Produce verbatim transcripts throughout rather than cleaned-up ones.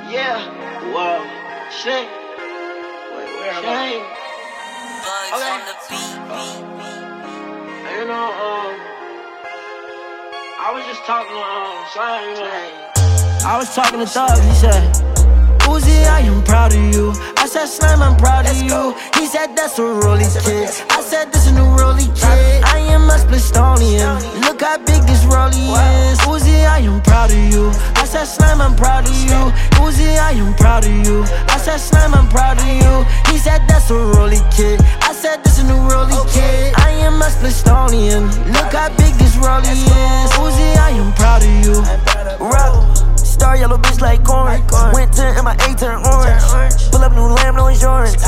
Yeah, whoa, shit. Wait, where am I? Okay. On the beat, beat, beat. You know, um, I was just talking to um, Slime, you know. I was talking to Thug, he said, Uzi, I am proud of you. I said, Slime, I'm proud of you. He said, that's a Rolly kid. I said, this a new Rolly kid. I am a Splistonian. Look how big this Rolly is. Uzi, I am proud of you. I said, Slime, I'm proud of you. Uzi, I am proud of you. I said, Slime, I'm proud of you. He said, that's a Rolly kid. I said, this a new Rolly kid. I am a Splistonian. Look how big this Rolly is. Uzi, I am proud of you. Rock. Star yellow bitch like corn. Went to and my A turn orange. Pull up new lamb, no insurance.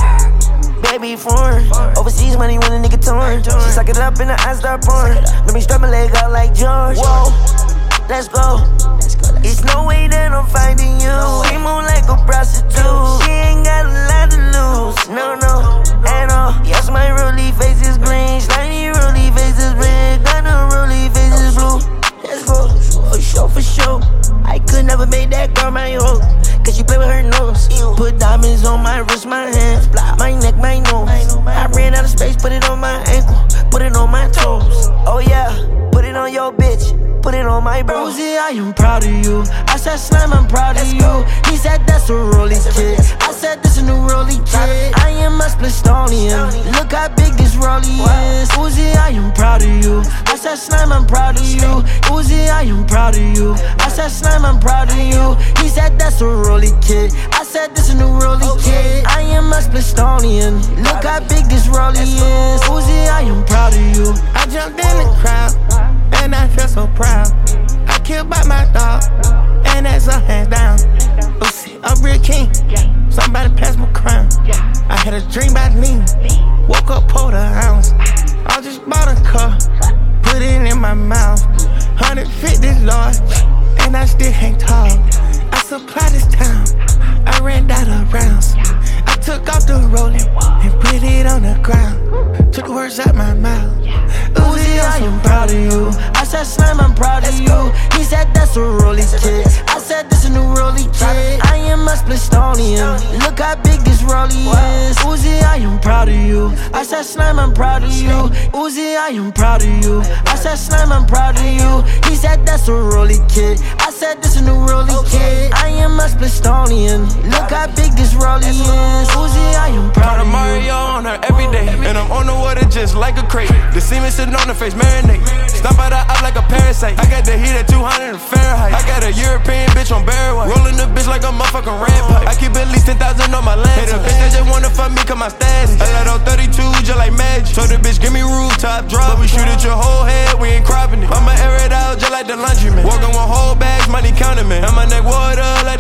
Baby foreign. Overseas money when a nigga torn. She suck it up and the eyes start pouring. Let me strap my leg out like George. Whoa, let's go. It's no way that I'm finding you. She move like a prostitute. She ain't got a lot to lose. No, no, at all. Yes, my rolly face is green. Slimy rolly face is red. Got no rolly face is blue. Let's go, for sure, for sure. I could never make that girl my own, cause she play with her nose. Put diamonds on my wrist, my hands, my neck, my nose. I ran out of space, put it on my ankle, put it on my toes. Oh yeah, put it on your bitch, put it on my bro. Uzi, I am proud of you. I said, Slime, I'm proud of you. He said, that's a Rolly kid. I said, this a new Rolly kid. I am a Splistonian. Look how big this Rolly is. Uzi, I am proud of you. I said, Slime, I'm proud of you. Uzi, I am proud of you. I said, Slime, I'm proud of you. He said, that's a Rolly kid. I said, this a new Rolly kid. I am a Splistonian. Look how big this Rolly is. Uzi, I am proud of you. I jumped in the crowd, and I feel so proud. I killed by my dog, and that's a hands down. Uzi, I'm real king. Somebody pass my crown. I had a dream about lean. Woke up, pulled a ounce. I just bought a car, put it in my mouth. one hundred fifty large, and I still hang tall. I supply this town, I ran out of rounds. I took off the rolling and put it on the ground. Took the words out my mouth. Uzi, I am proud of you. I said, Slime, I'm proud of you. He said, that's a Rolly kid. I said, this a new Rolly kid. I am a Splistonian. Look how big this Rolly is. Uzi, I am proud of you. I said, Slime, I'm proud of you. Uzi, I am proud of you. I said, Slime, I'm proud of you. He said, that's a Rolly kid. I said, this a new Rolly kid. I am a Splistonian. Look how big this Rolly is. Uzi, I am proud of you. Mario on her every day, and I'm on the water just like a crate. The semen sitting on the face, marinate. Stomp out her up like a parasite. I got the heat at two hundred Fahrenheit. I got a European bitch on Barry White. Rolling the bitch like a motherfucking rampart. I keep at least ten thousand on my land. Hey, the bitch that just wanna fuck me cause my status. I let on thirty-two just like magic. Told the bitch give me rooftop drop. But we shoot at your whole head, we ain't cropping it. I'ma air it out just like the laundry man. Walking with whole bags, money counting man. And my neck water like